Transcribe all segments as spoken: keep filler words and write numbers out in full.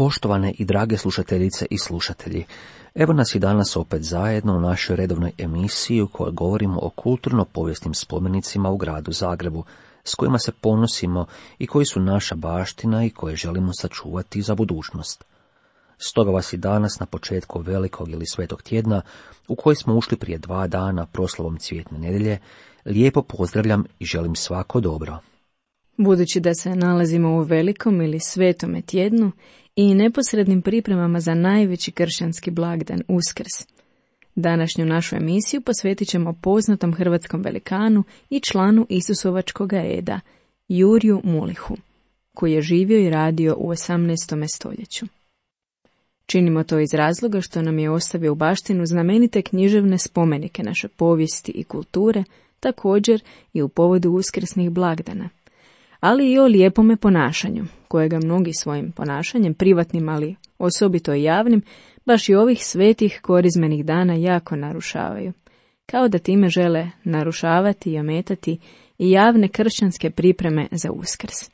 Poštovane i drage slušateljice i slušatelji, evo nas i danas opet zajedno u našoj redovnoj emisiji u kojoj govorimo o kulturno-povijesnim spomenicima u gradu Zagrebu, s kojima se ponosimo i koji su naša baština i koje želimo sačuvati za budućnost. Stoga vas i danas na početku velikog ili svetog tjedna, u koji smo ušli prije dva dana proslavom Cvjetne nedjelje, lijepo pozdravljam i želim svako dobro. Budući da se nalazimo u velikom ili svetome tjednu i neposrednim pripremama za najveći kršćanski blagdan Uskrs, današnju našu emisiju posvetit ćemo poznatom hrvatskom velikanu i članu Isusovačkoga reda, Jurju Mulihu, koji je živio i radio u osamnaestom stoljeću. Činimo to iz razloga što nam je ostavio u baštinu znamenite književne spomenike naše povijesti i kulture, također i u povodu uskrsnih blagdana, ali i o lijepome ponašanju, kojega mnogi svojim ponašanjem, privatnim ali osobito i javnim, baš i ovih svetih korizmenih dana jako narušavaju, kao da time žele narušavati i ometati i javne kršćanske pripreme za Uskrs.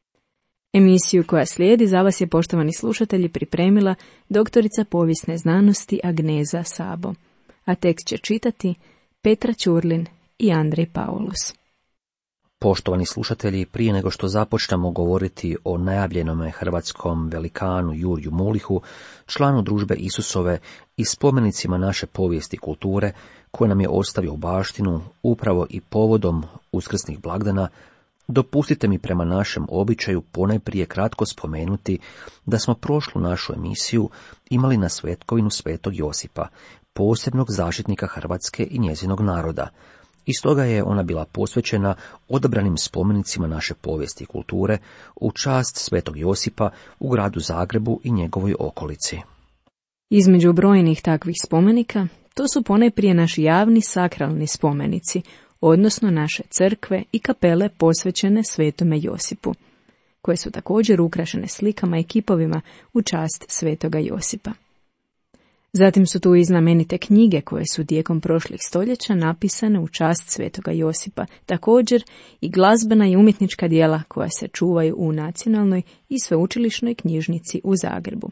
Emisiju koja slijedi za vas je, poštovani slušatelji, pripremila doktorica povijesne znanosti Agneza Sabo, a tekst će čitati Petra Ćurlin i Andrej Paulus. Poštovani slušatelji, prije nego što započnemo govoriti o najavljenome hrvatskom velikanu Jurju Mulihu, članu družbe Isusove i spomenicima naše povijesti i kulture, koje nam je ostavio u baštinu upravo i povodom uskrsnih blagdana, dopustite mi prema našem običaju ponajprije kratko spomenuti da smo prošlu našu emisiju imali na svetkovinu svetog Josipa, posebnog zaštitnika Hrvatske i njezinog naroda. I stoga je ona bila posvećena odabranim spomenicima naše povijesti i kulture u čast svetog Josipa u gradu Zagrebu i njegovoj okolici. Između brojnih takvih spomenika, to su ponajprije naši javni sakralni spomenici, odnosno naše crkve i kapele posvećene svetome Josipu, koje su također ukrašene slikama i kipovima u čast svetoga Josipa. Zatim su tu i znamenite knjige koje su tijekom prošlih stoljeća napisane u čast svetoga Josipa, također i glazbena i umjetnička djela koja se čuvaju u Nacionalnoj i sveučilišnoj knjižnici u Zagrebu.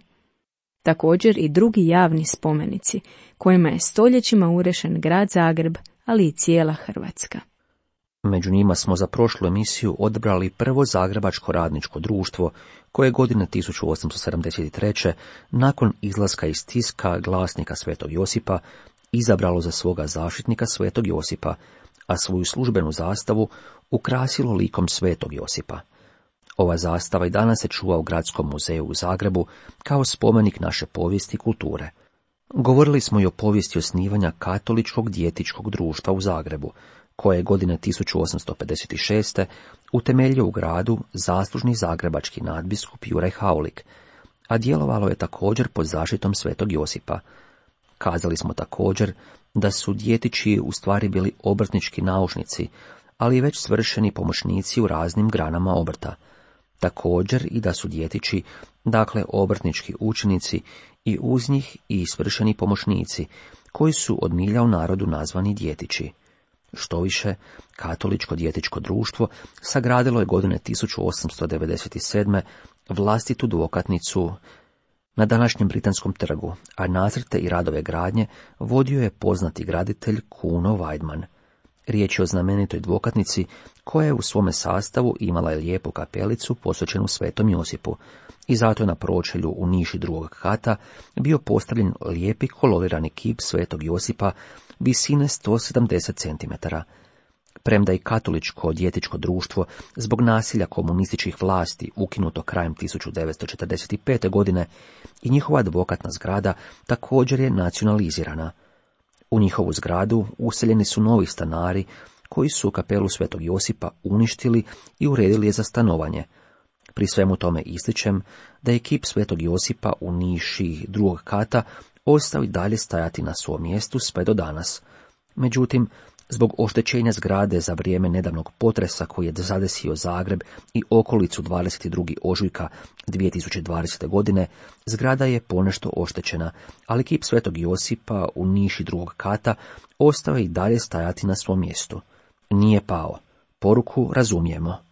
Također i drugi javni spomenici kojima je stoljećima urešen grad Zagreb, ali i cijela Hrvatska. Među njima smo za prošlu emisiju odabrali prvo Zagrebačko radničko društvo, koje je godine tisuću osamsto sedamdeset treće nakon izlaska iz tiska glasnika svetog Josipa izabralo za svoga zaštitnika svetog Josipa, a svoju službenu zastavu ukrasilo likom svetog Josipa. Ova zastava i danas se čuva u Gradskom muzeju u Zagrebu kao spomenik naše povijesti i kulture. Govorili smo i o povijesti osnivanja Katoličkog djetičkog društva u Zagrebu, koje je godine tisuću osamsto pedeset šeste utemeljio u gradu zaslužni zagrebački nadbiskup Juraj Haulik, a djelovalo je također pod zaštitom svetog Josipa. Kazali smo također da su djetići u stvari bili obrtnički naučnici, ali već svršeni pomoćnici u raznim granama obrta. Također i da su djetići, dakle obrtnički učenici, i uz njih i svršeni pomoćnici, koji su od milja u narodu nazvani djetići. Štoviše, Katoličko djetičko društvo sagradilo je godine tisuću osamsto devedeset sedme vlastitu dvokatnicu na današnjem Britanskom trgu, a nacrte i radove gradnje vodio je poznati graditelj Kuno Weidman. Riječ je o znamenitoj dvokatnici koja je u svome sastavu imala lijepu kapelicu posvećenu svetom Josipu i zato je na pročelju u niši drugog kata bio postavljen lijepi kolorirani kip svetog Josipa visine sto sedamdeset centimetara. Premda i Katoličko djetičko društvo zbog nasilja komunističkih vlasti ukinuto krajem tisuću devetsto četrdeset pete. godine i njihova dvokatna zgrada također je nacionalizirana. U njihovu zgradu useljeni su novi stanari koji su kapelu svetog Josipa uništili i uredili je za stanovanje. Pri svemu tome ističem da je kip svetog Josipa u niši drugog kata ostao i dalje stajati na svom mjestu sve do danas. Međutim, zbog oštećenja zgrade za vrijeme nedavnog potresa koji je zadesio Zagreb i okolicu dvadeset drugog ožujka dvije tisuće dvadesete. godine, zgrada je ponešto oštećena, ali kip svetog Josipa u niši drugog kata ostao je i dalje stajati na svom mjestu. Nije pao. Poruku razumijemo.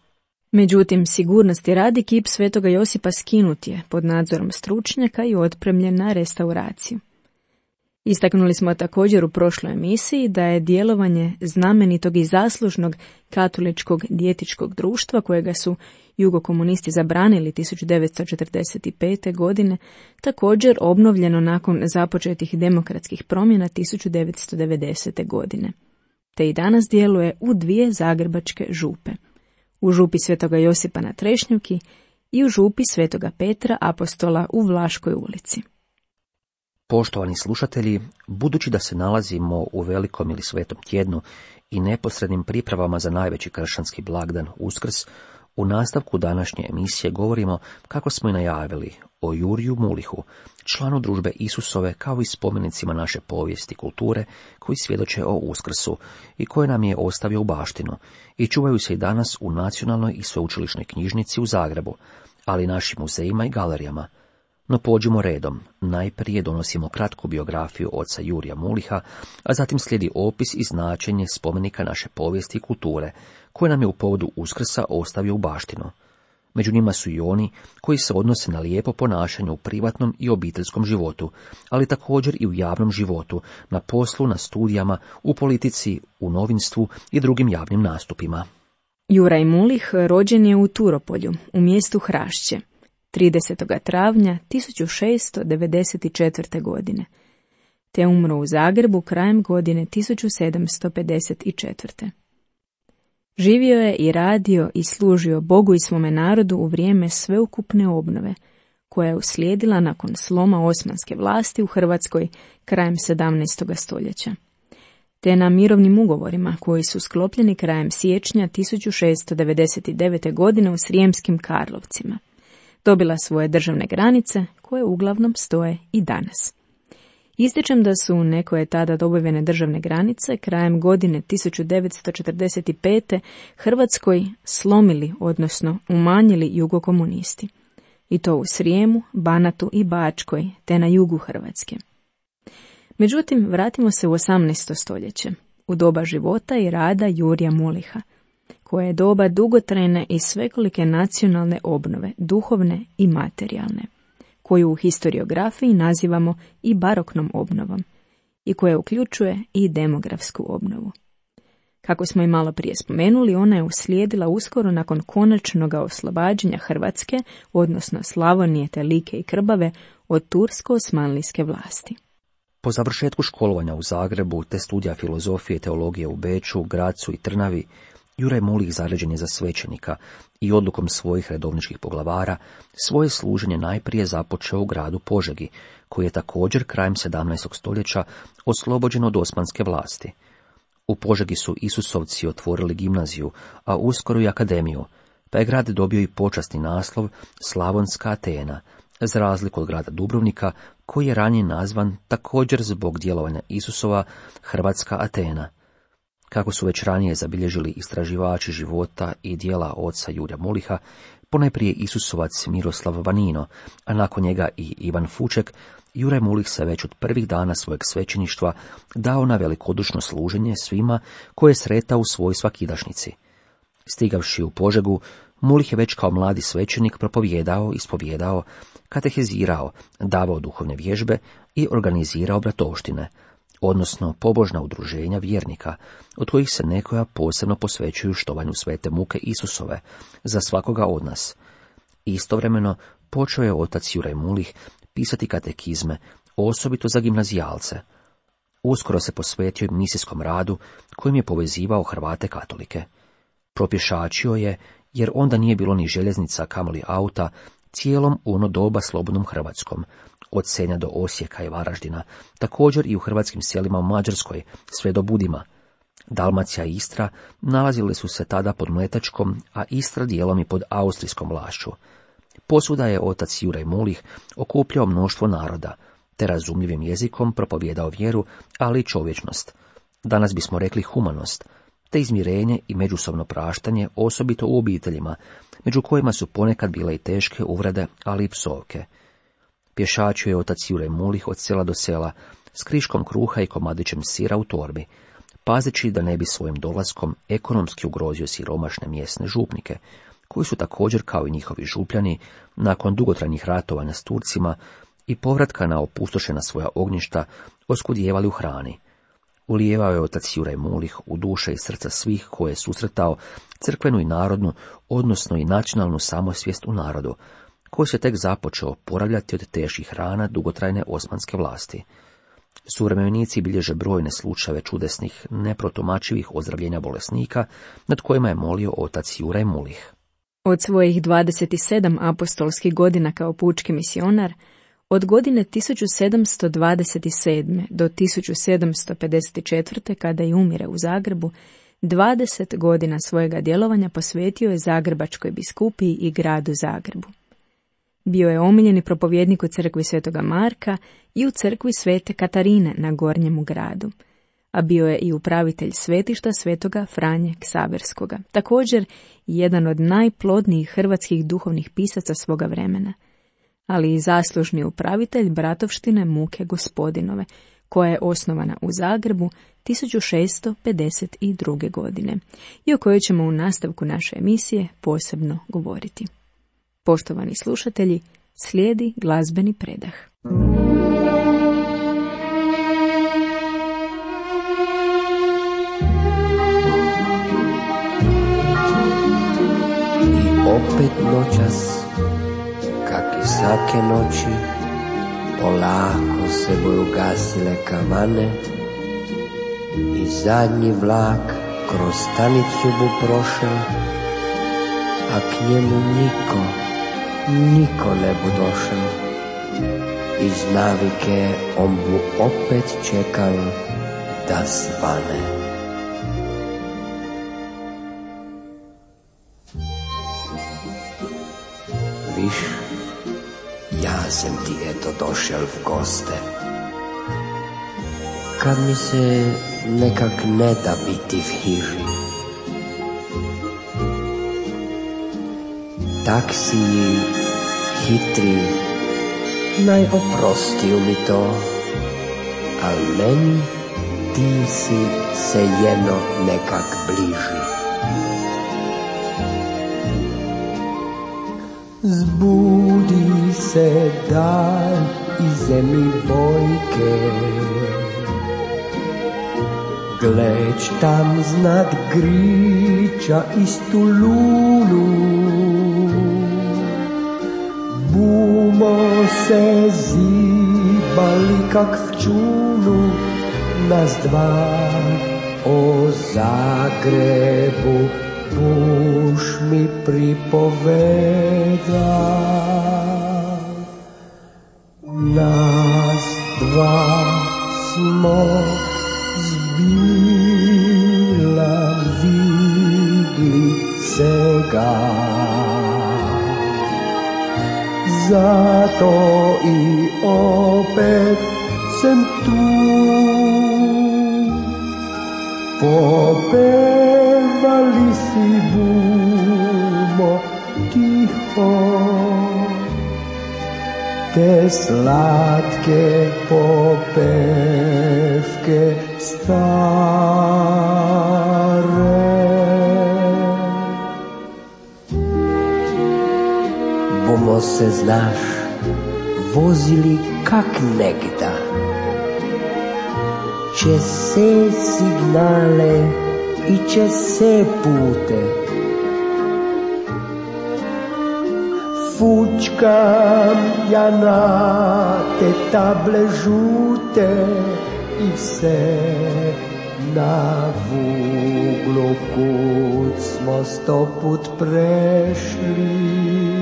Međutim, sigurnosti radi kip Svetoga Josipa skinut je pod nadzorom stručnjaka i otpremljen na restauraciju. Istaknuli smo također u prošloj emisiji da je djelovanje znamenitog i zaslužnog katoličkog djetičkog društva, kojega su jugokomunisti zabranili tisuću devetsto četrdeset pete. godine, također obnovljeno nakon započetih demokratskih promjena tisuću devetsto devedesete. godine. Te i danas djeluje u dvije zagrebačke župe. U župi Svetoga Josipa na Trešnjevki i u župi Svetoga Petra Apostola u Vlaškoj ulici. Poštovani slušatelji, budući da se nalazimo u velikom ili svetom tjednu i neposrednim pripravama za najveći kršćanski blagdan Uskrs, u nastavku današnje emisije govorimo, kako smo i najavili, o Juriju Mulihu, članu družbe Isusove, kao i spomenicima naše povijesti i kulture koji svjedoče o Uskrsu i koje nam je ostavio u baštinu i čuvaju se i danas u Nacionalnoj i sveučilišnoj knjižnici u Zagrebu, ali i našim muzejima i galerijama. No pođimo redom. Najprije donosimo kratku biografiju oca Jurija Muliha, a zatim slijedi opis i značenje spomenika naše povijesti i kulture, koje nam je u povodu Uskrsa ostavio u baštinu. Među njima su i oni koji se odnose na lijepo ponašanje u privatnom i obiteljskom životu, ali također i u javnom životu, na poslu, na studijama, u politici, u novinstvu i drugim javnim nastupima. Juraj Mulih rođen je u Turopolju, u mjestu Hrašće, tridesetog travnja tisuću šeststo devedeset četvrte. godine, te umro u Zagrebu krajem godine tisuću sedamsto pedeset četvrte. Živio je i radio i služio Bogu i svome narodu u vrijeme sveukupne obnove, koja je uslijedila nakon sloma osmanske vlasti u Hrvatskoj krajem sedamnaestog stoljeća. Te na mirovnim ugovorima koji su sklopljeni krajem siječnja tisuću šeststo devedeset devete. godine u Srijemskim Karlovcima. Dobila svoje državne granice, koje uglavnom stoje i danas. Ističem da su nekoje tada dobivene državne granice krajem godine tisuću devetsto četrdeset pete. Hrvatskoj slomili, odnosno umanjili jugokomunisti. I to u Srijemu, Banatu i Bačkoj, te na jugu Hrvatske. Međutim, vratimo se u osamnaesto stoljeće, u doba života i rada Jurija Muliha, koje je doba dugotrajne i svekolike nacionalne obnove, duhovne i materijalne, koju u historiografiji nazivamo i baroknom obnovom i koja uključuje i demografsku obnovu. Kako smo i malo prije spomenuli, ona je uslijedila uskoro nakon konačnog oslobađanja Hrvatske, odnosno Slavonije te Like i Krbave, od tursko-osmanlijske vlasti. Po završetku školovanja u Zagrebu te studija filozofije i teologije u Beču, Grazu i Trnavi, Juraj Mulih zaređen je za svećenika i odlukom svojih redovničkih poglavara svoje služenje najprije započeo u gradu Požegi, koji je također krajem sedamnaestog stoljeća oslobođen od osmanske vlasti. U Požegi su Isusovci otvorili gimnaziju, a uskoro i akademiju, pa je grad dobio i počasni naslov Slavonska Atena, za razliku od grada Dubrovnika, koji je ranije nazvan također zbog djelovanja Isusova Hrvatska Atena. Kako su već ranije zabilježili istraživači života i djela oca Jurija Muliha, ponajprije Isusovac Miroslav Vanino, a nakon njega i Ivan Fuček, Juraj Mulih se već od prvih dana svojeg svećeništva dao na velikodušno služenje svima koje je sretao u svojoj svakidašnjici. Stigavši u Požegu, Mulih je već kao mladi svećenik propovijedao, ispovijedao, katehizirao, davao duhovne vježbe i organizirao bratovštine, odnosno pobožna udruženja vjernika, od kojih se nekoja posebno posvećuju štovanju svete muke Isusove za svakoga od nas. Istovremeno počeo je otac Juraj Mulih pisati katekizme, osobito za gimnazijalce. Uskoro se posvetio i misijskom radu kojim je povezivao Hrvate katolike. Propješačio je, jer onda nije bilo ni željeznica, kamoli auta, cijelom u ono doba slobodnom Hrvatskom, od Senja do Osijeka i Varaždina, također i u hrvatskim selima u Mađarskoj, sve do Budima. Dalmacija i Istra nalazile su se tada pod Mletačkom, a Istra dijelom i pod austrijskom vlašću. Posvuda je otac Juraj Mulih okupljao mnoštvo naroda, te razumljivim jezikom propovijedao vjeru, ali i čovječnost. Danas bismo rekli humanost, te izmirenje i međusobno praštanje, osobito u obiteljima, među kojima su ponekad bile i teške uvrede, ali i psovke. Pješačio je otac Juraj Mulih od sela do sela, s kriškom kruha i komadićem sira u torbi, pazeći da ne bi svojim dolaskom ekonomski ugrozio siromašne mjesne župnike, koji su također, kao i njihovi župljani, nakon dugotrajnih ratovanja s Turcima i povratka na opustošena svoja ognjišta, oskudijevali u hrani. Ulijevao je otac Juraj Mulih u duše i srca svih koje je susretao crkvenu i narodnu, odnosno i nacionalnu samosvijest u narodu, koji se tek započeo oporavljati od teških rana dugotrajne osmanske vlasti. Suvremenici bilježe brojne slučajeve čudesnih, neprotumačivih ozdravljenja bolesnika, nad kojima je molio otac Juraj Mulih. Od svojih dvadeset sedam apostolskih godina kao pučki misionar, od godine tisuću sedamsto dvadeset sedme. do tisuću sedamsto pedeset četvrte. kada i umire u Zagrebu, dvadeset godina svojega djelovanja posvetio je Zagrebačkoj biskupiji i gradu Zagrebu. Bio je omiljeni propovjednik u crkvi Svetoga Marka i u crkvi Svete Katarine na Gornjemu gradu, a bio je i upravitelj svetišta Svetoga Franje Ksaverskoga, također jedan od najplodnijih hrvatskih duhovnih pisaca svoga vremena, ali i zaslužni upravitelj bratovštine Muke Gospodinove, koja je osnovana u Zagrebu tisuću šessto pedeset druge. godine i o kojoj ćemo u nastavku naše emisije posebno govoriti. Poštovani slušatelji, slijedi glazbeni predah. I opet noćas, kak i svake noći, polako se boju gasile kavane i zadnji vlak kroz stanicu bu prošel, a k njemu niko, niko ne bu došel. Iz navike on bu opet čekal da svane. Viš, ja sam ti eto došel v goste, kad mi se nekak ne da biti v hiži. Tak si hitri, naj oprostiju mi to, al meni ti si se jedno nekak bliži. Zbudi se, daj ize mi bojke, gledž tam znad griča istu lulu. Bumo se zibali kak v čulu, nas dva o Zagrebu buš mi pripoveda. Nas dva smo zbila vidli sega, zato i opet sem tu. Popevali si bumo tiho te slatke popevke stare. Bomo se, znaš, vozili kak negda, čez se signale i čez se pute. Fučkam ja na te table žute i vse na vuglu kud smo sto put prešli.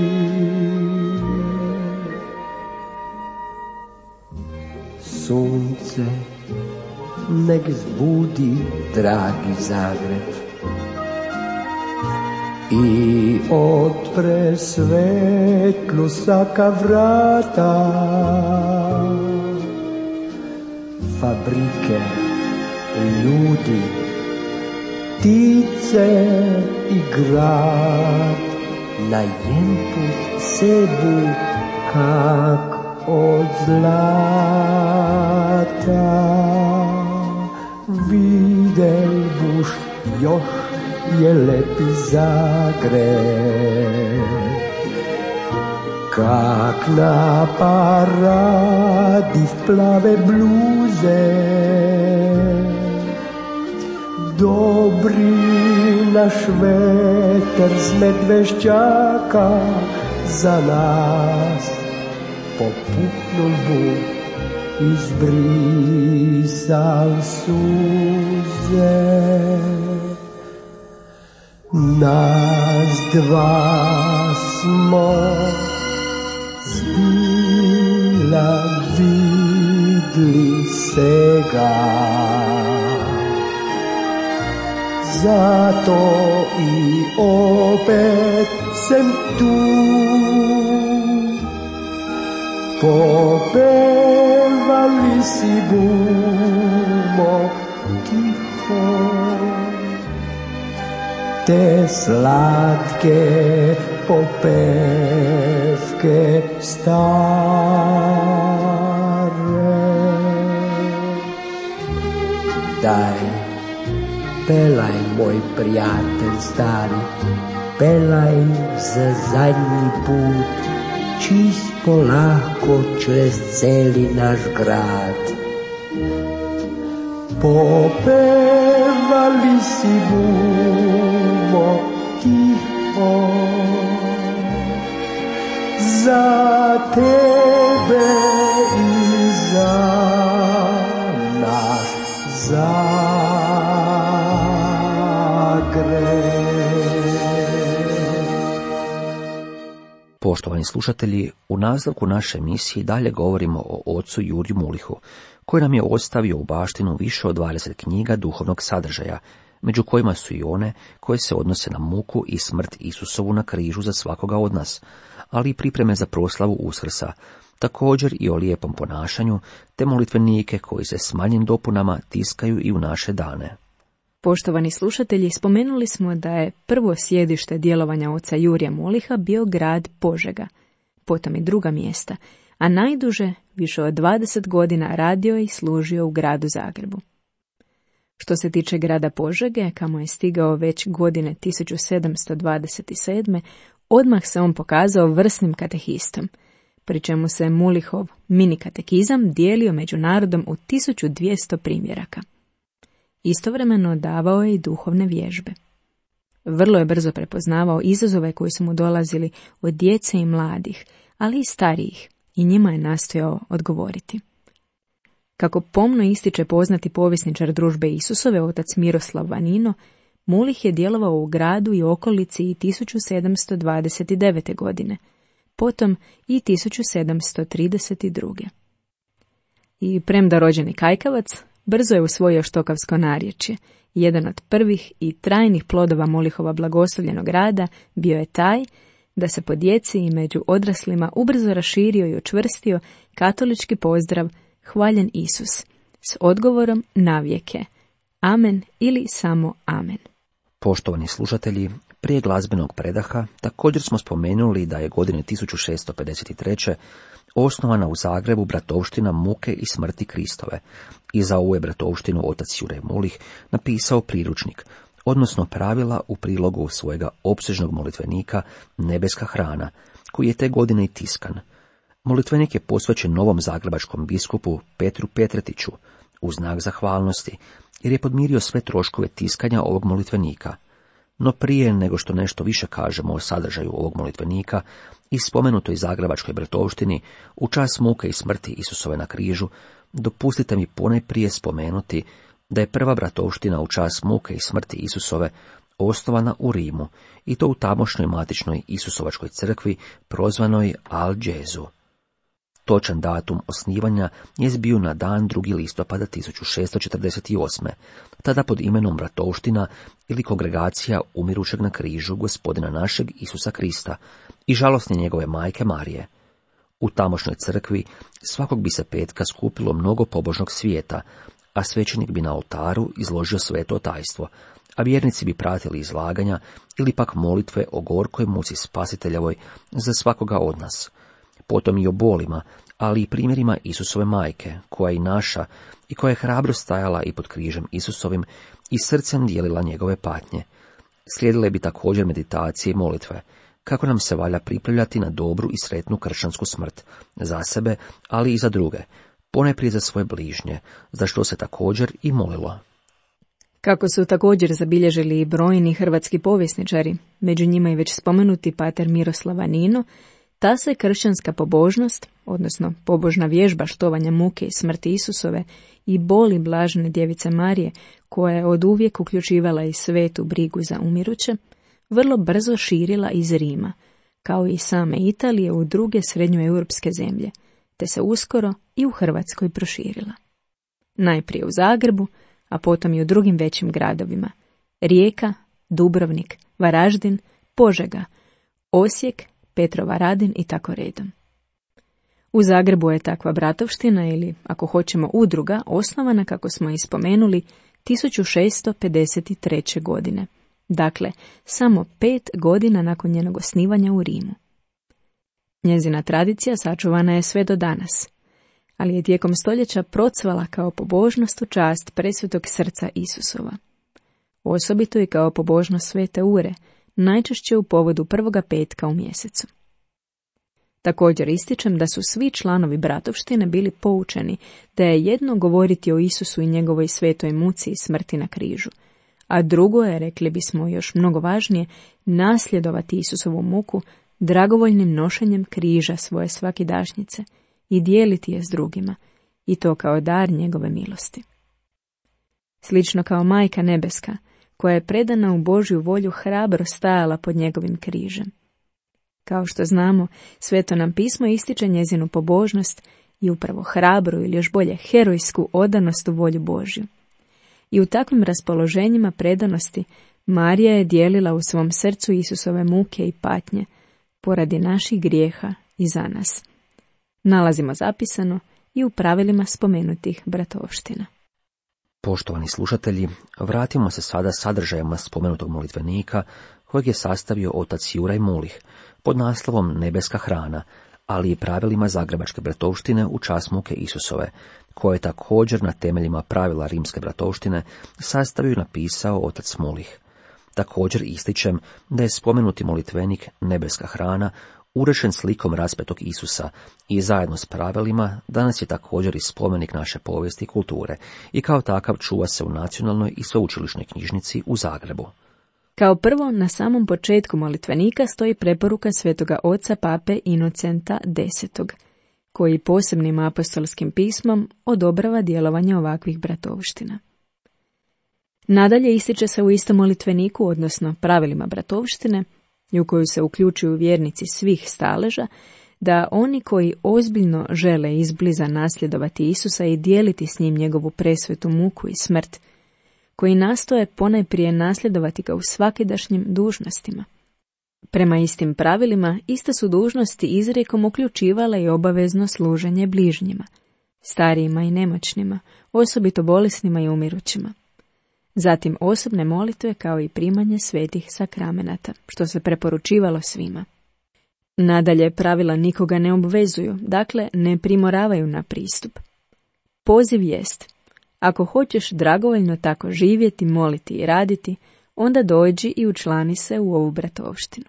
Sunce nek zbudi dragi Zagreb i otpre svetlu saka vrata. Fabrike, ljudi, ptice i grad na jen put sebu kak od zlata. Videl buš još je lepi Zagreb, kak na paradi v plave bluze. Dobri naš veter z Medveščaka za nas popuhnul buk, izbrisal suze. Nas dva smo zbila vidli sega, zato i opet sem tu. Popevali si bumo tiho te slatke popevke stare. Daj, pelaj, moj prijatelj stari, pelaj za zadnji put, čisto lahko čez celi naš grad. Popevali si bumo tiho za tebe i za naš Zagreb. Poštovani slušatelji, u nastavku naše emisije dalje govorimo o ocu Jurju Mulihu, koji nam je ostavio u baštinu više od dvadeset knjiga duhovnog sadržaja, među kojima su i one koje se odnose na muku i smrt Isusovu na križu za svakoga od nas, ali i pripreme za proslavu Uskrsa, također i o lijepom ponašanju, te molitvenike koji se s manjim dopunama tiskaju i u naše dane. Poštovani slušatelji, spomenuli smo da je prvo sjedište djelovanja oca Jurja Muliha bio grad Požega, potom i druga mjesta, a najduže, više od dvadeset godina, radio i služio u gradu Zagrebu. Što se tiče grada Požege, kamo je stigao već godine tisuću sedamsto dvadeset sedme. odmah se on pokazao vrsnim katehistom, pri čemu se Mulihov mini katekizam dijelio među narodom u tisuću dvjesto primjeraka. Istovremeno davao je i duhovne vježbe. Vrlo je brzo prepoznavao izazove koji su mu dolazili od djece i mladih, ali i starijih, i njima je nastojao odgovoriti. Kako pomno ističe poznati povjesničar družbe Isusove, otac Miroslav Vanino, Mulih je djelovao u gradu i okolici i tisuću sedamsto dvadeset devete. godine, potom i tisuću sedamsto trideset druge. I premda rođeni kajkavac, brzo je usvojio štokavsko narječje. Jedan od prvih i trajnih plodova Mulihova blagoslovljenog rada bio je taj da se po djeci i među odraslima ubrzo raširio i učvrstio katolički pozdrav Hvaljen Isus s odgovorom navijeke, amen ili samo amen. Poštovani slušatelji, prije glazbenog predaha također smo spomenuli da je godine tisuću šessto pedeset treće. osnovana u Zagrebu bratovština muke i smrti Kristove, i za ovu je bratovštinu otac Juraj Mulih napisao priručnik, odnosno pravila u prilogu svojega opsežnog molitvenika Nebeska hrana, koji je te godine i tiskan. Molitvenik je posvećen novom zagrebačkom biskupu Petru Petretiću u znak zahvalnosti, jer je podmirio sve troškove tiskanja ovog molitvenika. No prije nego što nešto više kažemo o sadržaju ovog molitvenika i spomenutoj zagrebačkoj bratovštini u čas muke i smrti Isusove na križu, dopustite mi ponajprije spomenuti da je prva bratovština u čas muke i smrti Isusove osnovana u Rimu, i to u tamošnjoj matičnoj Isusovačkoj crkvi prozvanoj Alđezu. Točan datum osnivanja je bio na dan drugi listopada tisuću šessto četrdeset osme. tada pod imenom bratovština ili kongregacija umirućeg na križu gospodina našeg Isusa Krista i žalosne njegove majke Marije. U tamošnjoj crkvi svakog bi se petka skupilo mnogo pobožnog svijeta, a svećenik bi na oltaru izložio sveto tajstvo, a vjernici bi pratili izlaganja ili pak molitve o gorkoj muci spasiteljevoj za svakoga od nas. Potom i o bolima, ali i primjerima Isusove majke, koja je i naša i koja je hrabro stajala i pod križem Isusovim i srcem dijelila njegove patnje. Slijedile bi također meditacije i molitve, kako nam se valja pripravljati na dobru i sretnu kršćansku smrt, za sebe, ali i za druge, ponajprije za svoje bližnje, za što se također i molilo. Kako su također zabilježili i brojni hrvatski povjesničari, među njima i već spomenuti pater Miroslav Anino, ta se kršćanska pobožnost, odnosno pobožna vježba štovanja muke i smrti Isusove i boli blažene djevice Marije, koja je oduvijek uključivala i svetu brigu za umiruće, vrlo brzo širila iz Rima, kao i same Italije u druge srednjoeuropske zemlje, te se uskoro i u Hrvatskoj proširila. Najprije u Zagrebu, a potom i u drugim većim gradovima: Rijeka, Dubrovnik, Varaždin, Požega, Osijek, Petrovaradin i tako redom. U Zagrebu je takva bratovština, ili ako hoćemo udruga, osnovana, kako smo i spomenuli, tisuću šessto pedeset treće. godine. Dakle, samo pet godina nakon njenog osnivanja u Rimu. Njezina tradicija sačuvana je sve do danas, ali je tijekom stoljeća procvala kao pobožnost u čast presvetog srca Isusova. Osobito i kao pobožnost svete Ure, najčešće u povodu prvoga petka u mjesecu. Također ističem da su svi članovi bratovštine bili poučeni da je jedno govoriti o Isusu i njegovoj svetoj muci i smrti na križu, a drugo je, rekli bismo još mnogo važnije, nasljedovati Isusovu muku dragovoljnim nošenjem križa svoje svakidašnjice i dijeliti je s drugima, i to kao dar njegove milosti. Slično kao Majka Nebeska, koja je predana u Božju volju, hrabro stajala pod njegovim križem. Kao što znamo, Sveto nam pismo ističe njezinu pobožnost i upravo hrabru, ili još bolje herojsku odanost u volju Božju. I u takvim raspoloženjima predanosti Marija je dijelila u svom srcu Isusove muke i patnje, poradi naših grijeha i za nas. Nalazimo zapisano i u pravilima spomenutih bratovština. Poštovani slušatelji, vratimo se sada sadržajima spomenutog molitvenika, kojeg je sastavio otac Juraj Mulih, pod naslovom Nebeska hrana, ali i pravilima Zagrebačke bratovštine u čast muke Isusove, koje je također na temeljima pravila Rimske bratovštine sastavio i napisao otac Mulih. Također ističem da je spomenuti molitvenik Nebeska hrana urešen slikom raspetog Isusa i zajedno s pravilima danas je također i spomenik naše povijesti i kulture i kao takav čuva se u nacionalnoj i sveučilišnoj knjižnici u Zagrebu. Kao prvo, na samom početku molitvenika stoji preporuka svetoga oca pape Inocenta desetog, koji posebnim apostolskim pismom odobrava djelovanje ovakvih bratovština. Nadalje ističe se u istom molitveniku, odnosno pravilima bratovštine, i u koju se uključuju vjernici svih staleža, da oni koji ozbiljno žele izbliza nasljedovati Isusa i dijeliti s njim njegovu presvetu muku i smrt, koji nastoje ponajprije nasljedovati ga u svakidašnjim dužnostima. Prema istim pravilima, iste su dužnosti izrijekom uključivale i obavezno služenje bližnjima, starijima i nemoćnima, osobito bolesnima i umirućima. Zatim osobne molitve kao i primanje svetih sakramenata, što se preporučivalo svima. Nadalje, pravila nikoga ne obvezuju, dakle ne primoravaju na pristup. Poziv jest: ako hoćeš dragovoljno tako živjeti, moliti i raditi, onda dođi i učlani se u ovu bratovštinu.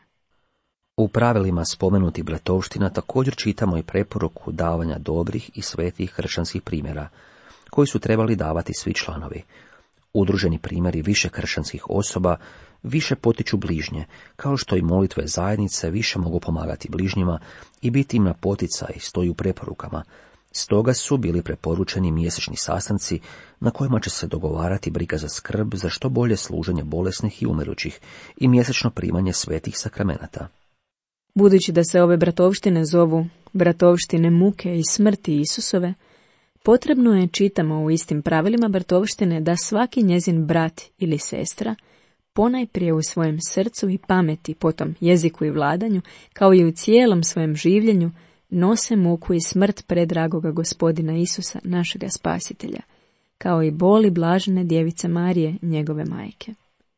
U pravilima spomenuti bratovština također čitamo i preporuku davanja dobrih i svetih kršćanskih primjera, koji su trebali davati svi članovi. Udruženi primjeri više kršćanskih osoba više potiču bližnje, kao što i molitve zajednice više mogu pomagati bližnjima i biti im na poticaj, stoji u preporukama. Stoga su bili preporučeni mjesečni sastanci na kojima će se dogovarati briga za skrb za što bolje služenje bolesnih i umirućih i mjesečno primanje svetih sakramenata. Budući da se ove bratovštine zovu bratovštine muke i smrti Isusove, potrebno je, čitamo u istim pravilima bratovštine, da svaki njezin brat ili sestra ponajprije u svojem srcu i pameti, potom jeziku i vladanju, kao i u cijelom svojem življenju, nose muku i smrt predragoga Gospodina Isusa, našega Spasitelja, kao i boli blažene djevice Marije, njegove majke.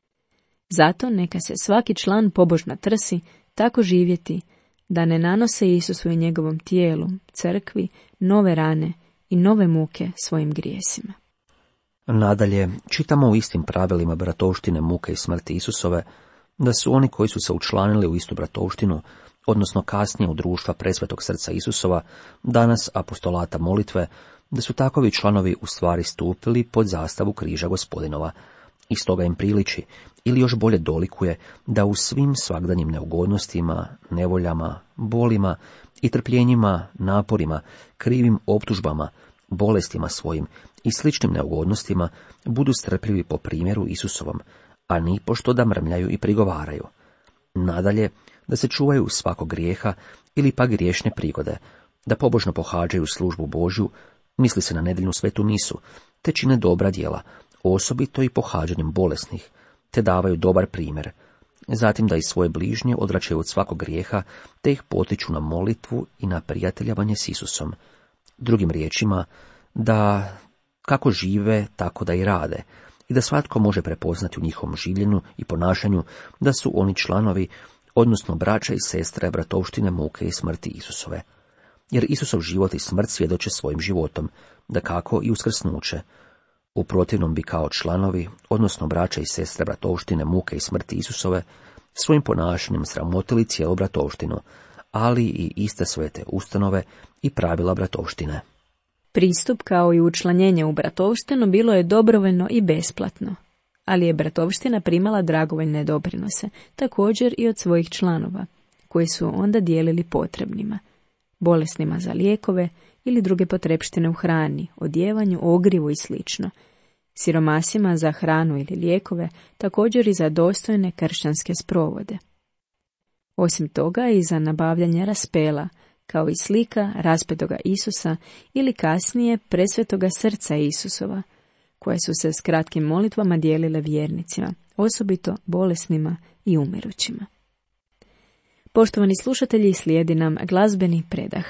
Zato neka se svaki član pobožno trsi tako živjeti da ne nanose Isusu i njegovom tijelu, crkvi, nove rane i nove muke svojim grijesima. Nadalje, čitamo u istim pravilima bratovštine muke i smrti Isusove da su oni koji su se učlanili u istu bratovštinu, odnosno kasnije u društva presvetog srca Isusova, danas apostolata molitve, da su takovi članovi u stvari stupili pod zastavu križa Gospodinova. I stoga im priliči, ili još bolje dolikuje, da u svim svagdanjim neugodnostima, nevoljama, bolima i trpljenjima, naporima, krivim optužbama, bolestima svojim i sličnim neugodnostima budu strpljivi po primjeru Isusovom, a nipošto da mrmljaju i prigovaraju. Nadalje, da se čuvaju svakog grijeha ili pa griješne prigode, da pobožno pohađaju službu Božju, misli se na nedjeljnu svetu misu, te čine dobra djela, osobito i pohađanjem bolesnih, te davaju dobar primjer. Zatim da i svoje bližnje odvraćaju od svakog grijeha, te ih potiču na molitvu i na prijateljavanje s Isusom. Drugim riječima, da kako žive, tako da i rade, i da svatko može prepoznati u njihovom življenju i ponašanju da su oni članovi, odnosno braća i sestre bratovštine muke i smrti Isusove. Jer Isusov život i smrt svjedoče svojim životom, dakako i uskrsnuće. U protivnom bi kao članovi, odnosno braća i sestre bratovštine muke i smrti Isusove, svojim ponašanjem sramotili cijelu bratovštinu, ali i iste svete ustanove i pravila bratovštine. Pristup kao i učlanjenje u bratovštinu bilo je dobrovoljno i besplatno, ali je bratovština primala dragovoljne doprinose, također i od svojih članova, koji su onda dijelili potrebnima, bolesnima za lijekove ili druge potrepštine u hrani, odjevanju, ogrijevu i sl. Siromasima za hranu ili lijekove, također i za dostojne kršćanske sprovode. Osim toga i za nabavljanje raspela, kao i slika raspetoga Isusa ili kasnije presvetoga srca Isusova, koje su se s kratkim molitvama dijelile vjernicima, osobito bolesnima i umirućima. Poštovani slušatelji, slijedi nam glazbeni predah.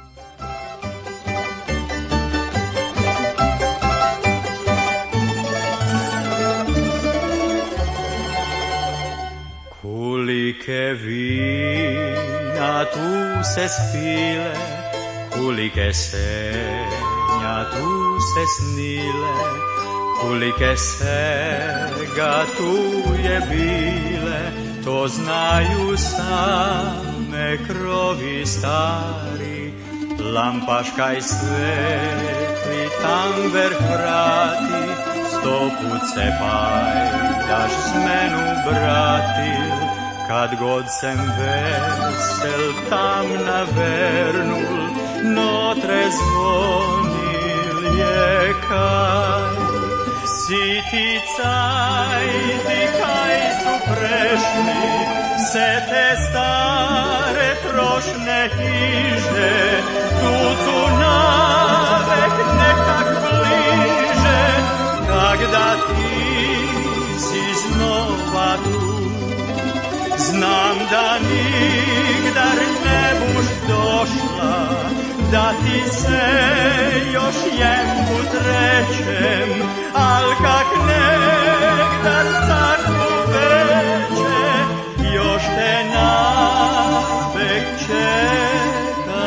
Kulike vina tu se spile, kulike senja tu se snile, kulike svega tu je bile, to znaju same krovi stari. Lampaška i svetli tamber vrati, sto put se pajdaš s menu bratil, kad god sem vesel tam navernul, notre zvonil je kaj. Siti cajti kaj su prešli, se te stare trošne hiže, tu su navek nekak bliže, kak da ti si znova tu. Znam da nigdar ne buš došla, da ti se još jemput rečem, al kak nekdar carku veče, još te navek čekam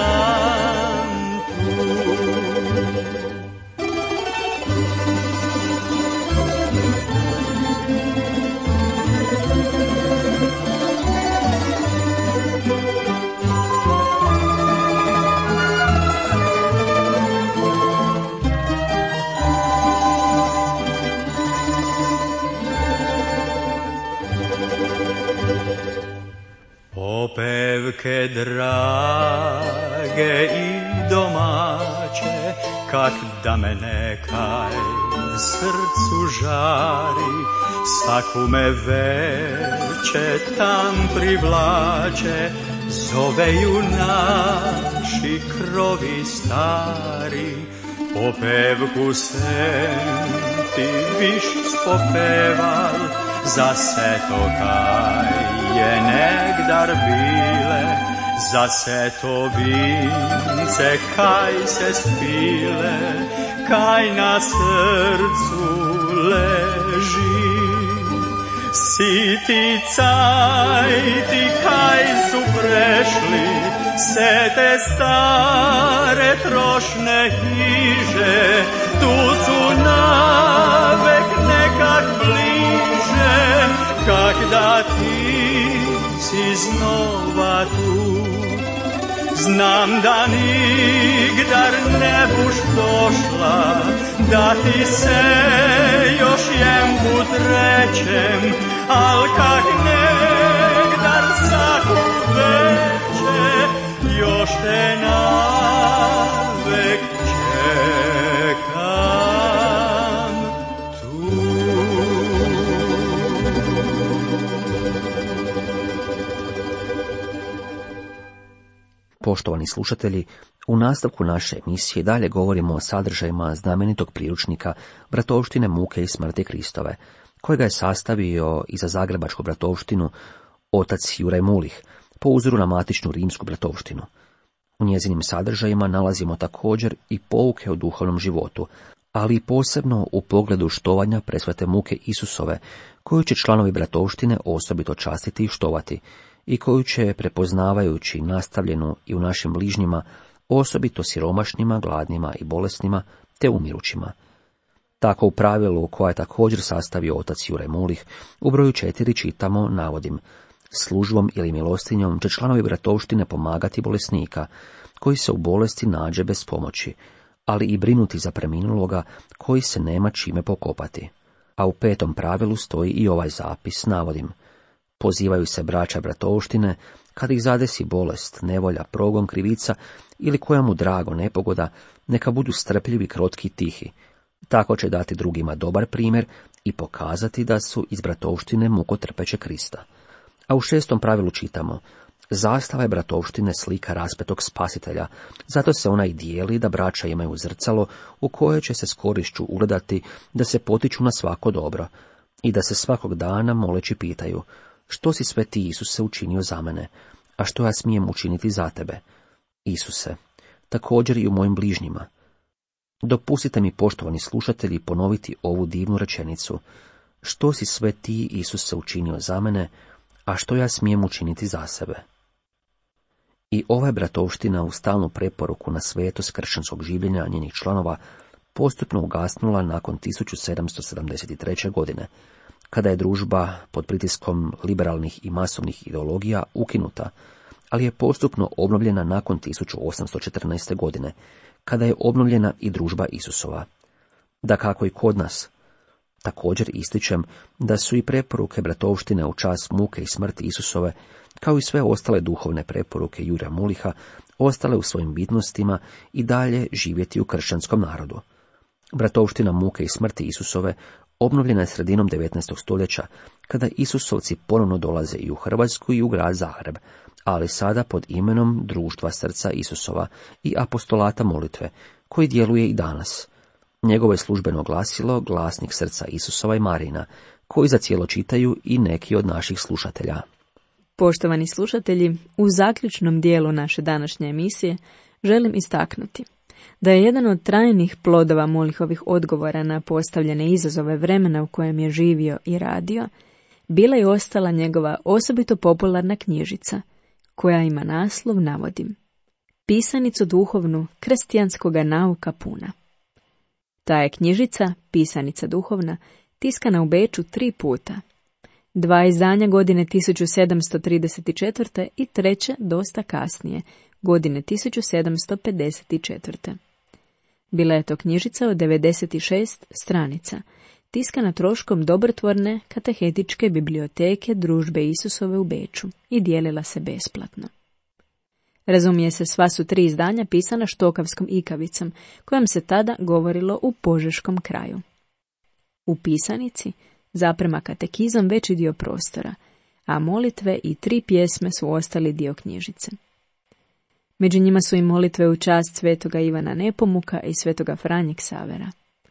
tu. Opevke drage i domaće, kak da me nekaj v srcu žari, svaku me veče tam privlače, zoveju naši krovi stari. Opevku sem ti viš spopeval, za se to kaj je negdar bile, za se to vince kaj se spile, kaj na srcu leži. Siti cajti kaj su prešli, se te stare trošne hiže, tu su navek nekak bliže, kak da ti si znova tu. Znam da nigdar ne buš došla, da ti se još jemput rečem, al kak negdar zakuveće, još te navek čekam tu. Poštovani slušatelji, u nastavku naše emisije dalje govorimo o sadržajima znamenitog priručnika Bratovštine muke i smrti Kristove, kojega je sastavio i za Zagrebačku bratovštinu otac Juraj Mulih, po uzoru na matičnu rimsku bratovštinu. U njezinim sadržajima nalazimo također i pouke o duhovnom životu, ali i posebno u pogledu štovanja presvete muke Isusove, koju će članovi bratovštine osobito častiti i štovati, i koju će, prepoznavajući nastavljenu i u našim bližnjima, osobito siromašnima, gladnima i bolesnima, te umirućima. Tako u pravilu, koja je također sastavio otac Juraj Mulih, u broju četiri čitamo, navodim, službom ili milostinjom će članovi bratovštine pomagati bolesnika, koji se u bolesti nađe bez pomoći, ali i brinuti za preminuloga, koji se nema čime pokopati. A u petom pravilu stoji i ovaj zapis, navodim, pozivaju se braća bratovštine, kad ih zadesi bolest, nevolja, progon, krivica ili koja mu drago nepogoda, neka budu strpljivi, krotki i tihi. Tako će dati drugima dobar primjer i pokazati da su iz bratovštine mukotrpeće Krista. A u šestom pravilu čitamo, zastava je bratovštine slika raspetog spasitelja, zato se ona i dijeli da braća imaju zrcalo u koje će se s korišću ugledati da se potiču na svako dobro i da se svakog dana moleći pitaju, što si sve ti, Isuse, učinio za mene, a što ja smijem učiniti za tebe, Isuse, također i u mojim bližnjima. Dopustite mi, poštovani slušatelji, ponoviti ovu divnu rečenicu, što si sve ti, Isuse, učinio za mene, a što ja smijem učiniti za sebe. I ova je bratovština u stalnu preporuku na svetost kršćanskog življenja njenih članova postupno ugasnula nakon tisuću sedamsto sedamdeset treće. godine, kada je družba pod pritiskom liberalnih i masovnih ideologija ukinuta, ali je postupno obnovljena nakon tisuću osamsto četrnaeste. godine, kada je obnovljena i družba Isusova. Dakako i kod nas. Također ističem da su i preporuke bratovštine u čast muke i smrti Isusove, kao i sve ostale duhovne preporuke Juraja Muliha, ostale u svojim bitnostima i dalje živjeti u kršćanskom narodu. Bratovština muke i smrti Isusove obnovljena je sredinom devetnaestog stoljeća, kada Isusovci ponovno dolaze i u Hrvatsku i u grad Zagreb, ali sada pod imenom Društva srca Isusova i apostolata molitve, koji djeluje i danas. Njegovo je službeno glasilo Glasnik srca Isusova i Marina, koji zacijelo čitaju i neki od naših slušatelja. Poštovani slušatelji, u zaključnom dijelu naše današnje emisije želim istaknuti da je jedan od trajnih plodova Mulihovih odgovora na postavljene izazove vremena u kojem je živio i radio, bila i ostala njegova osobito popularna knjižica, koja ima naslov, navodim, Pisanicu duhovnu krstijanskoga nauka puna. Ta je knjižica, Pisanica duhovna, tiskana u Beču tri puta. Dva izdanja godine tisuću sedamsto trideset četvrte. i treće dosta kasnije, godine tisuću sedamsto pedeset četvrte. Bila je to knjižica od devedeset šest stranica, tiskana troškom dobrotvorne katehetičke biblioteke Družbe Isusove u Beču i dijelila se besplatno. Razumije se, sva su tri izdanja pisana štokavskom ikavicom, kojom se tada govorilo u Požeškom kraju. U pisanici zaprema katekizam veći dio prostora, a molitve i tri pjesme su ostali dio knjižice. Među njima su i molitve u čast svetoga Ivana Nepomuka i svetoga Franje Ksavera.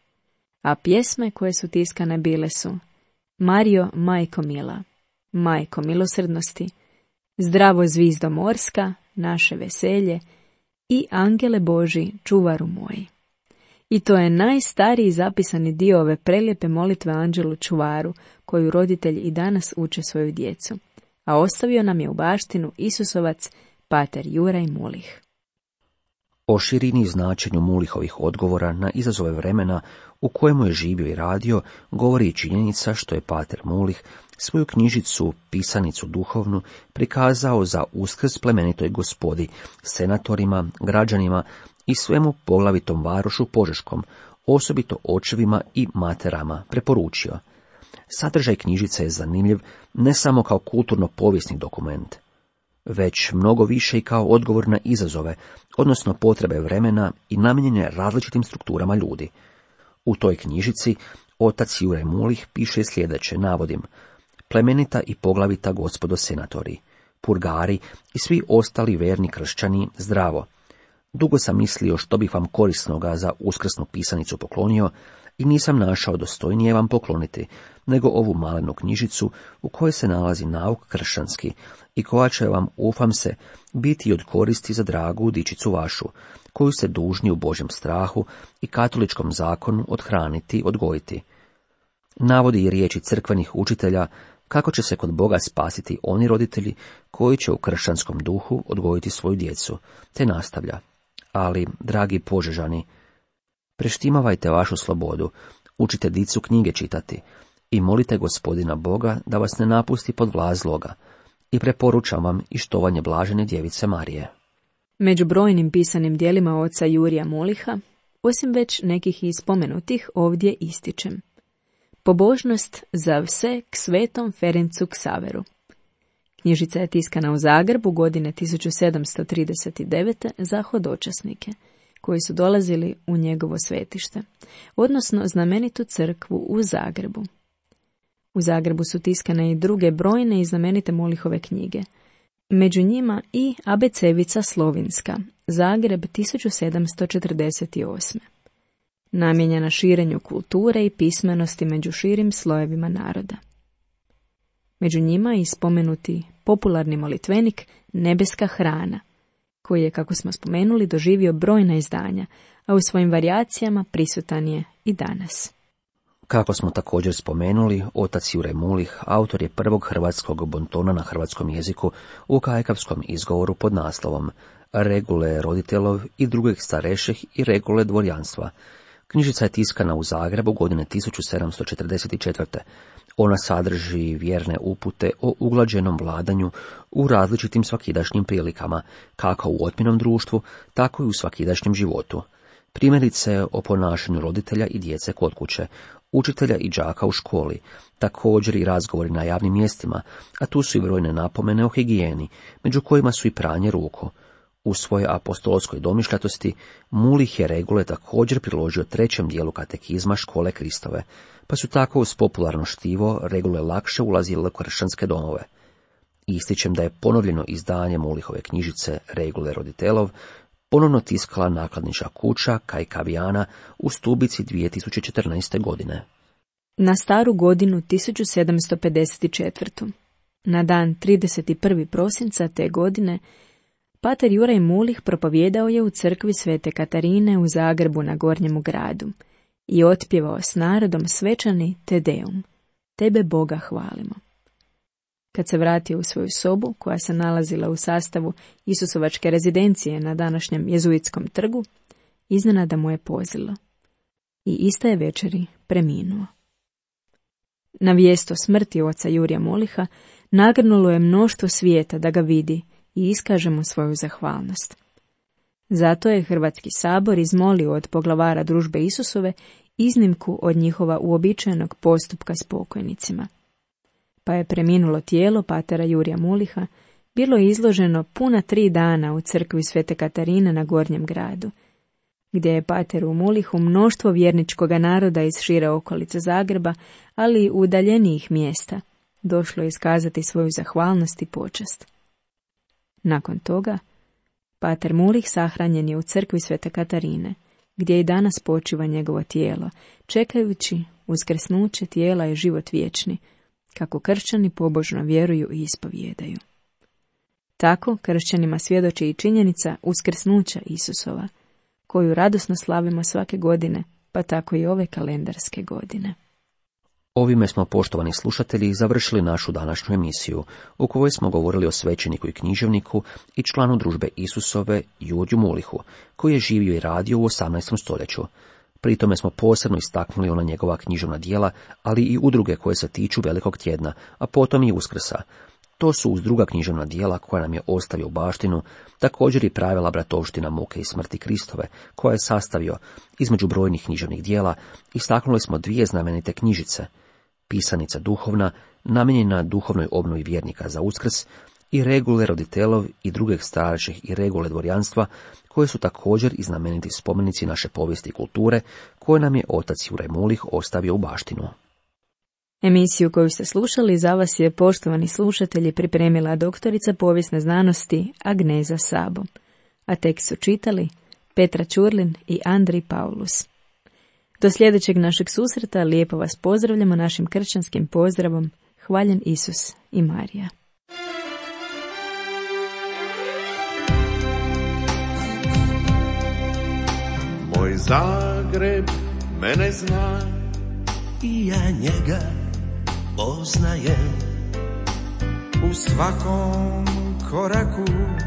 A pjesme koje su tiskane bile su Mario, majko mila, majko milosrdnosti, Zdravo zvizdo morska, naše veselje i Angele Boži, čuvaru moji. I to je najstariji zapisani dio ove prelijepe molitve Anđelu čuvaru, koju roditelji i danas uče svoju djecu, a ostavio nam je u baštinu Isusovac pater Juraj Mulih. O širini i značenju Mulihovih odgovora na izazove vremena u kojemu je živio i radio, govori i činjenica što je pater Mulih svoju knjižicu, pisanicu duhovnu, prikazao za Uskrs plemenitoj gospodi, senatorima, građanima i svemu poglavitom varošu Požeškom, osobito očevima i materama, preporučio. Sadržaj knjižice je zanimljiv ne samo kao kulturno-povijesni dokument, već mnogo više i kao odgovor na izazove, odnosno potrebe vremena i namijenjene različitim strukturama ljudi. U toj knjižici otac Juraj Mulih piše sljedeće, navodim: plemenita i poglavita gospodo senatori, purgari i svi ostali verni kršćani, zdravo. Dugo sam mislio što bih vam korisnoga za uskrsnu pisanicu poklonio i nisam našao dostojnije vam pokloniti nego ovu malenu knjižicu u kojoj se nalazi nauk kršćanski i koja će vam, ufam se, biti od koristi za dragu dičicu vašu, koju ste dužni u Božjem strahu i katoličkom zakonu odhraniti, odgojiti. Navodi i riječi crkvenih učitelja kako će se kod Boga spasiti oni roditelji koji će u kršćanskom duhu odgojiti svoju djecu, te nastavlja: ali, dragi Požežani, preštimavajte vašu slobodu, učite dicu knjige čitati i molite Gospodina Boga da vas ne napusti pod vlast zloga, i preporučam vam i štovanje blažene djevice Marije. Među brojnim pisanim dijelima oca Jurija Muliha, osim već nekih i spomenutih, ovdje ističem: Pobožnost za vse k svetom Ferencu Ksaveru. Knjižica je tiskana u Zagrebu godine tisuću sedamsto trideset devete. za hodočasnike, koji su dolazili u njegovo svetište, odnosno znamenitu crkvu u Zagrebu. U Zagrebu su tiskane i druge brojne i znamenite Mulihove knjige, među njima i Abecevica Slovinska, Zagreb tisuću sedamsto četrdeset osme. namijenjena širenju kulture i pismenosti među širim slojevima naroda. Među njima i spomenuti popularni molitvenik Nebeska hrana, koji je, kako smo spomenuli, doživio brojna izdanja, a u svojim varijacijama prisutan je i danas. Kako smo također spomenuli, otac Juraj Mulih autor je prvog hrvatskog bontona na hrvatskom jeziku u kajkavskom izgovoru pod naslovom Regule roditelov i drugih stareših i regule dvorjanstva. Knjižica je tiskana u Zagrebu godine tisuću sedamsto četrdeset četvrte. Ona sadrži vjerne upute o uglađenom vladanju u različitim svakidašnjim prilikama, kako u otminom društvu, tako i u svakidašnjem životu. Primjerice o ponašanju roditelja i djece kod kuće, učitelja i đaka u školi, također i razgovori na javnim mjestima, a tu su i brojne napomene o higijeni, među kojima su i pranje ruku. U svojoj apostolskoj domišljatosti Mulih je regule također priložio trećem dijelu katekizma škole Kristove, pa su tako uz popularno štivo regule lakše ulazile u kršćanske domove. Ističem da je ponovljeno izdanje Mulihove knjižice Regule roditelov ponovno tiskala nakladnička kuća Kajkavijana u Stubici dvije tisuće četrnaeste. godine. Na staru godinu tisuću sedamsto pedeset četvrte. na dan trideset prvog prosinca te godine, pater Juraj Mulih propovijedao je u crkvi Svete Katarine u Zagrebu na Gornjemu gradu i otpjevao s narodom svečani Te Deum, Tebe Boga hvalimo. Kad se vratio u svoju sobu, koja se nalazila u sastavu Isusovačke rezidencije na današnjem Jezuitskom trgu, iznenada mu je pozilo i iste je večeri preminuo. Na vijest o smrti oca Jurija Muliha nagrnulo je mnoštvo svijeta da ga vidi i iskaže mu svoju zahvalnost. Zato je Hrvatski sabor izmolio od poglavara Družbe Isusove iznimku od njihova uobičajenog postupka s pokojnicima. Pa je preminulo tijelo patera Jurija Muliha bilo izloženo puna tri dana u crkvi Svete Katarine na Gornjem gradu, gdje je pateru Mulihu mnoštvo vjerničkoga naroda iz šire okolice Zagreba, ali i udaljenijih mjesta, došlo iskazati svoju zahvalnost i počast. Nakon toga, pater Mulih sahranjen je u crkvi Svete Katarine, gdje i danas počiva njegovo tijelo, čekajući uskrsnuće tijela i život vječni, kako kršćani pobožno vjeruju i ispovijedaju. Tako kršćanima svjedoči i činjenica uskrsnuća Isusova, koju radosno slavimo svake godine, pa tako i ove kalendarske godine. Ovime smo, poštovani slušatelji, završili našu današnju emisiju, u kojoj smo govorili o svećeniku i književniku i članu Družbe Isusove Jurju Mulihu, koji je živio i radio u osamnaestom stoljeću. Pri tome smo posebno istaknuli ona njegova književna djela, ali i udruge koje se tiču Velikog tjedna, a potom i Uskrsa. To su uz druga književna djela koja nam je ostavio u baštinu, također i pravila bratovština muke i smrti Kristove, koja je sastavio između brojnih književnih djela. Istaknuli smo dvije znamenite knjižice, Pisanica duhovna, namijenjena duhovnoj obnovi vjernika za Uskrs, i Regule roditelov i drugih staračih i regule dvorjanstva, koje su također i znameniti spomenici naše povijesti i kulture, koje nam je otac Juraj Mulih ostavio u baštinu. Emisiju koju ste slušali za vas je, poštovani slušatelji, pripremila doktorica povijesne znanosti Agneza Sabo, a tekst su čitali Petra Ćurlin i Andrij Paulus. Do sljedećeg našeg susreta lijepo vas pozdravljamo našim kršćanskim pozdravom. Hvaljen Isus i Marija. Moj Zagreb mene zna i ja njega poznajem. U svakom koraku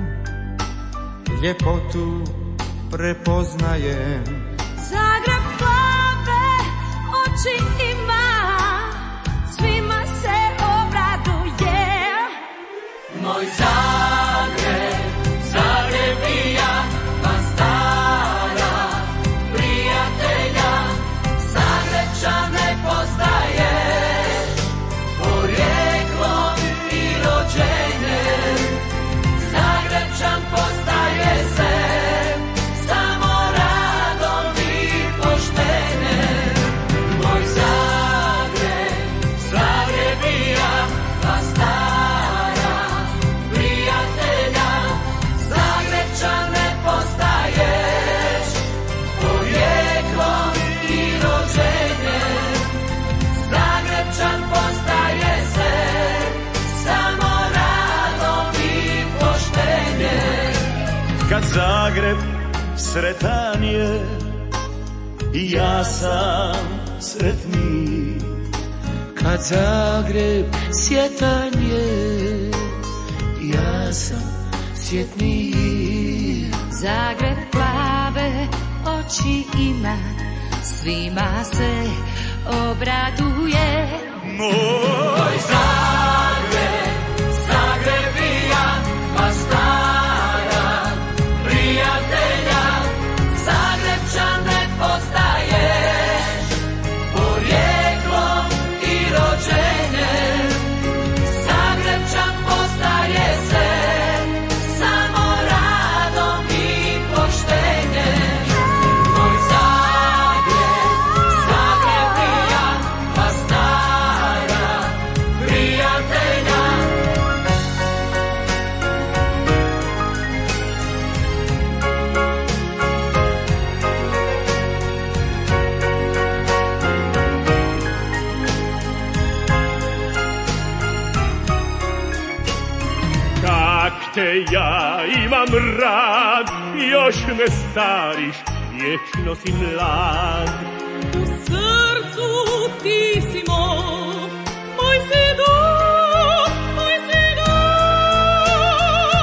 ljepotu prepoznajem. Zagreb plave oči ima, svima se obraduje. Moj Zagreb, Zagreb i ja, dva stara prijatelja, Zagrepčane poznaješ, porijeklom i rođenjem. Zagrepčan postaje se samo radom i poštenjem. Moj Zagreb, Zagreb i ja, dva stara prijatelja, Zagrepčane postaješ, porijeklom i rođenjem. Zagrepčan postaje se samo radom i poštenjem. Kad Zagreb sretan je, i ja sam sretniji. Kad Zagreb sjetan je, ja sam sjetniji. Zagreb plave oči ima, svima se obraduje. Moj Zagreb, Zagreb i ja, dva stara prijatelja, Zagrepčane postaješ, porijeklom i rođenjem. Zagrepčan postaje se samo radom i poštenjem. Moj Zagreb, Zagreb i ja, dva stara prijatelja. Kak te ja imam rad, još ne stariš, vječno si mlad. U srcu ti si moj, moj si duh, moj si duh.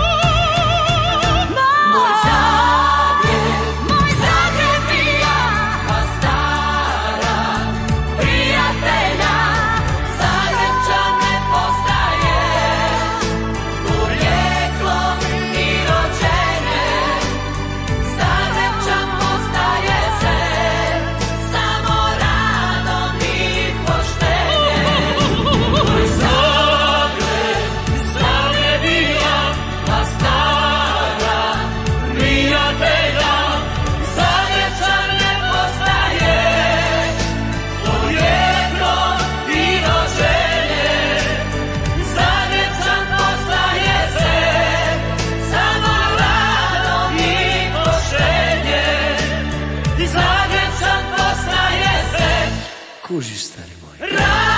Moj Zagreb, moj Zagreb i ja, dva stara prijatelja, Zagrepčane postaješ, porijeklom i rođenjem. Zagrepčan postaje se samo radom i poštenjem. Moj Zagreb, Zagreb i ja, dva stara prijatelja, Zagrepčane postaješ, porijeklom i rođenjem. Zagrepčan postaje se samo radom i poštenjem. Zagrepčan postaje se Kužiš, stari moj. radom